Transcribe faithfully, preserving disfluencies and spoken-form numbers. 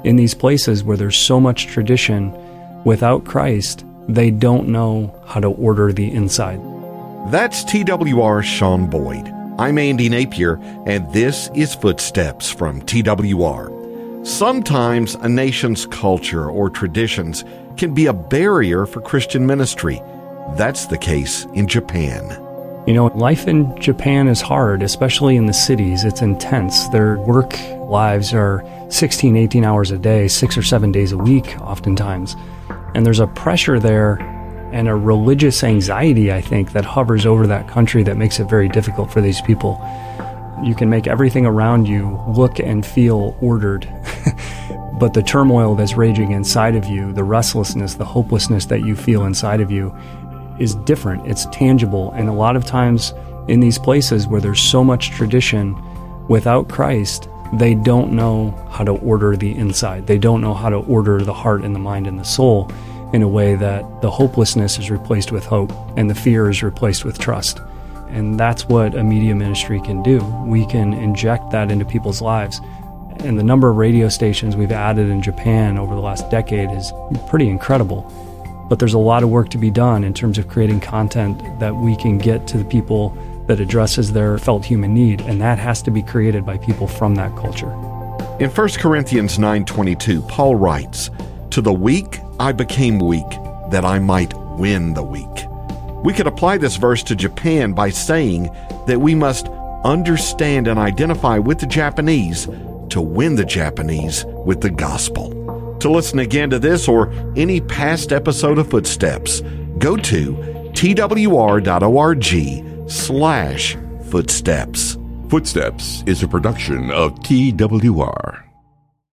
in these places where there's so much tradition, without Christ, they don't know how to order the inside. That's T W R's Sean Boyd. I'm Andy Napier, and this is Footsteps from T W R. Sometimes a nation's culture or traditions can be a barrier for Christian ministry. That's the case in Japan. You know, life in Japan is hard, especially in the cities. It's intense. Their work lives are sixteen, eighteen hours a day, six or seven days a week, oftentimes. And there's a pressure there and a religious anxiety, I think, that hovers over that country that makes it very difficult for these people. You can make everything around you look and feel ordered, but the turmoil that's raging inside of you, the restlessness, the hopelessness that you feel inside of you, is different. It's tangible. And a lot of times in these places where there's so much tradition, without Christ, they don't know how to order the inside. They don't know how to order the heart and the mind and the soul in a way that the hopelessness is replaced with hope and the fear is replaced with trust. And that's what a media ministry can do. We can inject that into people's lives. And the number of radio stations we've added in Japan over the last decade is pretty incredible. But there's a lot of work to be done in terms of creating content that we can get to the people that addresses their felt human need, and that has to be created by people from that culture. In First Corinthians nine twenty-two, Paul writes, "To the weak I became weak, that I might win the weak." We could apply this verse to Japan by saying that we must understand and identify with the Japanese to win the Japanese with the gospel. To listen again to this or any past episode of Footsteps, go to twr.org slash footsteps. Footsteps is a production of T W R.